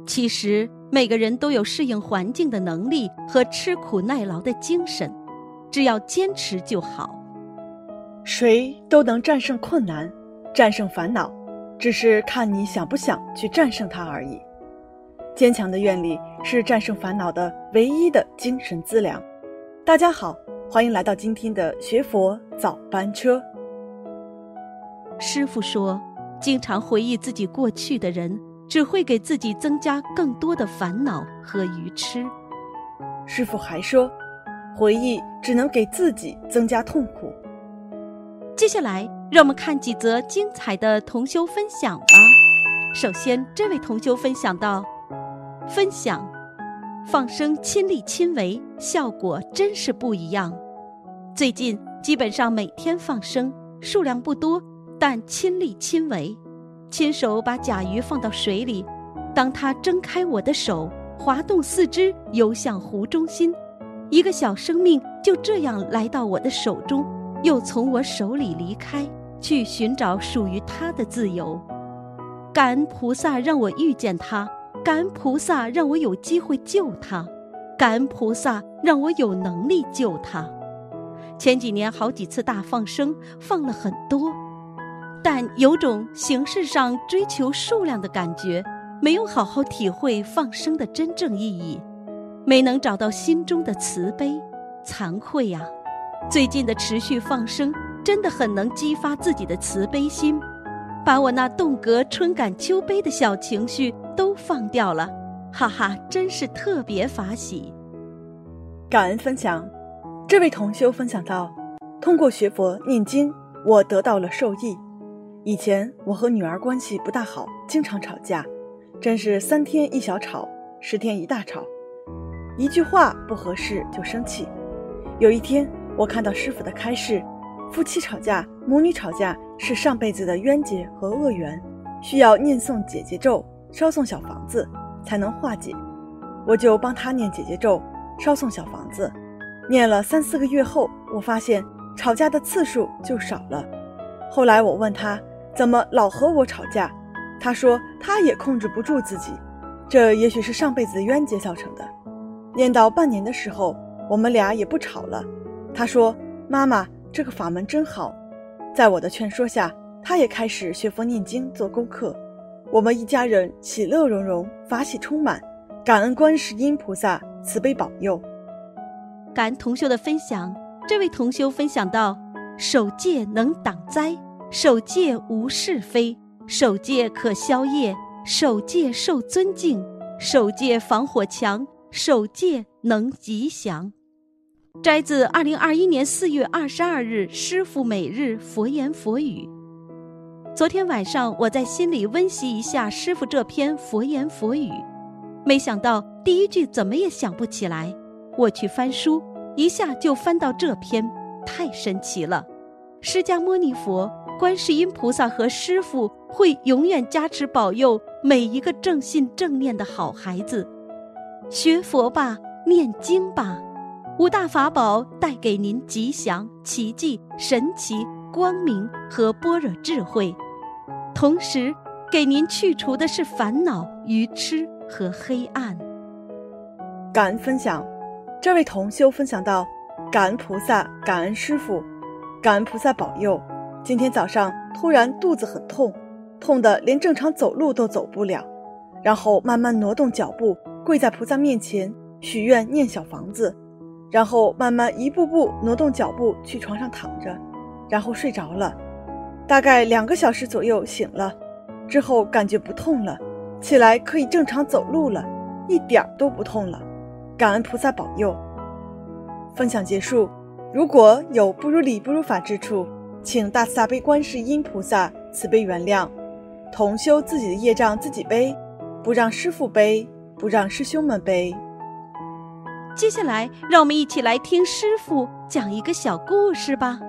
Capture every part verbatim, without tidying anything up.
其实每个人都有适应环境的能力和吃苦耐劳的精神，只要坚持就好。 谁都能战胜困难，战胜烦恼，只是看你想不想去战胜它而已。坚强的愿力是战胜烦恼的唯一的精神资粮。大家好，欢迎来到今天的学佛早班车。 师父说，经常回忆自己过去的人，只会给自己增加更多的烦恼和愚痴。 师父还说，回忆只能给自己增加痛苦。 接下来让我们看几则精彩的同修分享吧。首先，这位同修分享到，分享放生亲力亲为，效果真是不一样。最近基本上每天放生，数量不多，但亲力亲为，亲手把甲鱼放到水里，当它睁开我的手，滑动四肢游向湖中心，一个小生命就这样来到我的手中，又从我手里离开，去寻找属于它的自由。感恩菩萨让我遇见它，感恩菩萨让我有机会救它，感恩菩萨让我有能力救它。前几年好几次大放生，放了很多，但有种形式上追求数量的感觉，没有好好体会放生的真正意义，没能找到心中的慈悲。惭愧呀、啊！最近的持续放生真的很能激发自己的慈悲心，把我那动辄春感秋悲的小情绪都放掉了，哈哈，真是特别法喜。 感恩分享，这位同修分享到，通过学佛念经，我得到了受益。以前我和女儿关系不大好，经常吵架，真是三天一小吵，十天一大吵，一句话不合适就生气。有一天我看到师父的开示，夫妻吵架，母女吵架是上辈子的冤结和恶缘，需要念诵解结咒，烧送小房子才能化解。我就帮他念解结咒，烧送小房子，念了三四个月后，我发现吵架的次数就少了。后来我问他怎么老和我吵架，他说他也控制不住自己，这也许是上辈子的冤结造成的。念到半年的时候，我们俩也不吵了。他说，妈妈，这个法门真好。在我的劝说下，他也开始学佛念经做功课。我们一家人喜乐融融，法喜充满，感恩观世音菩萨慈悲保佑。 感恩同修的分享，这位同修分享到，守戒能挡灾，守戒无是非，守戒可消业，守戒受尊敬，守戒防火墙，守戒能吉祥。摘自二零二一年四月二十二日师父每日佛言佛语。昨天晚上我在心里温习一下师父这篇佛言佛语，没想到第一句怎么也想不起来，我去翻书，一下就翻到这篇，太神奇了。释迦牟尼佛、观世音菩萨和师父会永远加持保佑每一个正信正念的好孩子。学佛吧，念经吧，五大法宝带给您吉祥、奇迹、神奇、光明和般若智慧，同时给您去除的是烦恼、愚痴和黑暗。 感恩分享，这位同修分享到，感恩菩萨，感恩师父，感恩菩萨保佑。今天早上突然肚子很痛，痛得连正常走路都走不了，然后慢慢挪动脚步，跪在菩萨面前许愿念小房子，然后慢慢一步步挪动脚步去床上躺着，然后睡着了。大概两个小时左右醒了，之后感觉不痛了，起来可以正常走路了，一点都不痛了。感恩菩萨保佑。分享结束，如果有不如理不如法之处，请大慈大悲观世音菩萨慈悲原谅，同修自己的业障自己背，不让师父背，不让师兄们背。 接下来让我们一起来听师父讲一个小故事吧。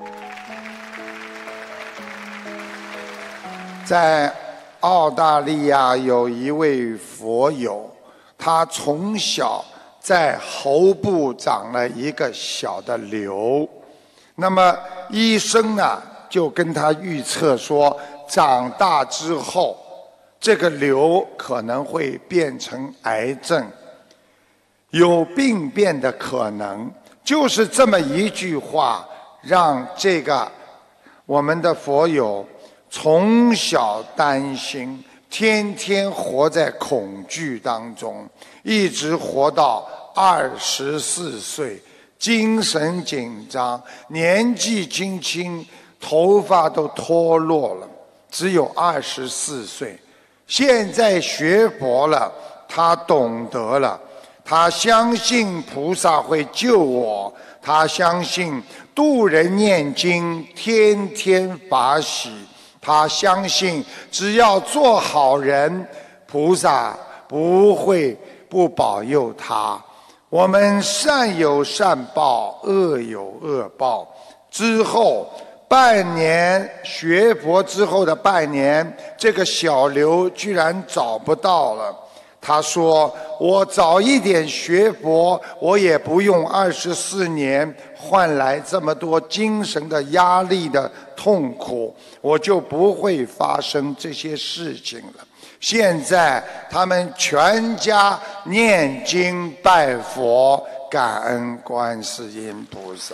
在澳大利亚有一位佛友，他从小在喉部长了一个小的瘤，那么医生呢就跟他预测说，长大之后这个瘤可能会变成癌症，有病变的可能。就是这么一句话，让这个我们的佛友从小担心，天天活在恐惧当中，一直活到二十四岁，精神紧张，年纪轻轻，头发都脱落了，只有二十四岁。现在学佛了，他懂得了，他相信菩萨会救我，他相信度人念经，天天法喜，他相信只要做好人，菩萨不会不保佑他。我们善有善报，恶有恶报。之后半年学佛之后的半年，这个小瘤居然找不到了。他说，我早一点学佛，我也不用二十四年换来这么多精神的压力的痛苦，我就不会发生这些事情了。现在他们全家念经拜佛，感恩观世音菩萨。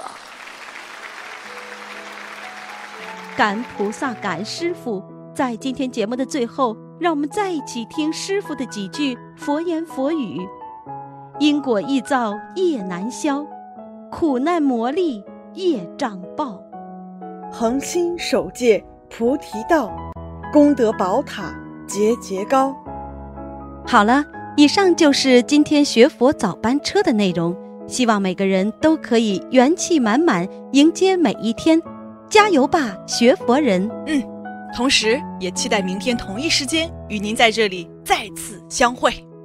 感恩菩萨，感恩师父。在今天节目的最后，让我们再一起听师父的几句佛言佛语：因果易造业难消，苦难磨砺业障报， 恒心守戒菩提道，功德宝塔节节高。 好了，以上就是今天学佛早班车的内容，希望每个人都可以元气满满迎接每一天，加油吧，学佛人！ 嗯，同时也期待明天同一时间与您在这里再次相会。